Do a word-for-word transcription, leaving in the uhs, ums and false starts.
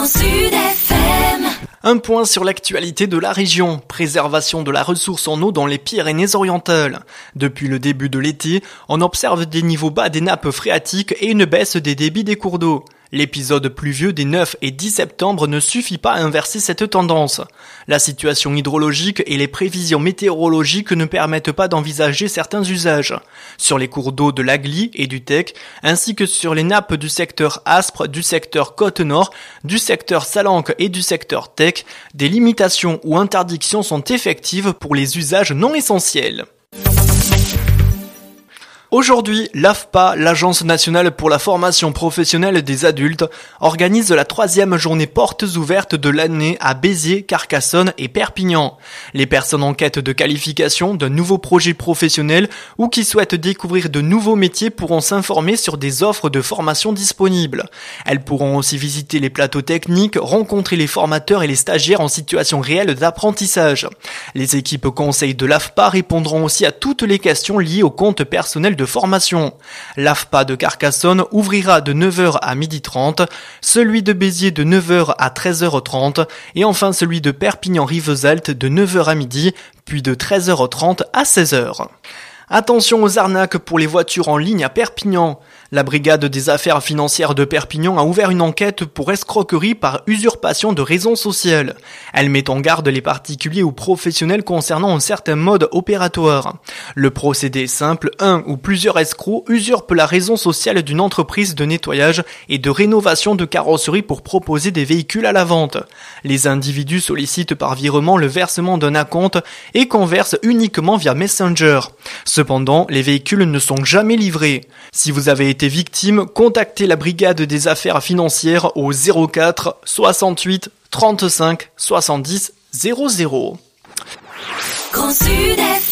Sud F M. Un point sur l'actualité de la région. Préservation de la ressource en eau dans les Pyrénées-Orientales. Depuis le début de l'été, on observe des niveaux bas des nappes phréatiques et une baisse des débits des cours d'eau. L'épisode pluvieux des neuf et dix septembre ne suffit pas à inverser cette tendance. La situation hydrologique et les prévisions météorologiques ne permettent pas d'envisager certains usages. Sur les cours d'eau de l'Agly et du Tech, ainsi que sur les nappes du secteur Aspre, du secteur Côte-Nord, du secteur Salanque et du secteur Tech, des limitations ou interdictions sont effectives pour les usages non essentiels. Aujourd'hui, l'A F P A, l'Agence nationale pour la formation professionnelle des adultes, organise la troisième journée portes ouvertes de l'année à Béziers, Carcassonne et Perpignan. Les personnes en quête de qualification, de nouveaux projets professionnels ou qui souhaitent découvrir de nouveaux métiers pourront s'informer sur des offres de formation disponibles. Elles pourront aussi visiter les plateaux techniques, rencontrer les formateurs et les stagiaires en situation réelle d'apprentissage. Les équipes conseils de l'A F P A répondront aussi à toutes les questions liées au compte personnel de formation. L'A F P A de Carcassonne ouvrira de neuf heures à midi trente, celui de Béziers de neuf heures à treize heures trente et enfin celui de Perpignan-Rivesaltes de neuf heures à midi, puis de treize heures trente à seize heures. Attention aux arnaques pour les voitures en ligne à Perpignan. La brigade des affaires financières de Perpignan a ouvert une enquête pour escroquerie par usurpation de raison sociale. Elle met en garde les particuliers ou professionnels concernant un certain mode opératoire. Le procédé est simple, un ou plusieurs escrocs usurpent la raison sociale d'une entreprise de nettoyage et de rénovation de carrosserie pour proposer des véhicules à la vente. Les individus sollicitent par virement le versement d'un acompte et conversent uniquement via Messenger. Cependant, les véhicules ne sont jamais livrés. Si vous avez été victime, contactez la brigade des affaires financières au zéro quatre soixante-huit trente-cinq soixante-dix zéro zéro. Grand Sud F M.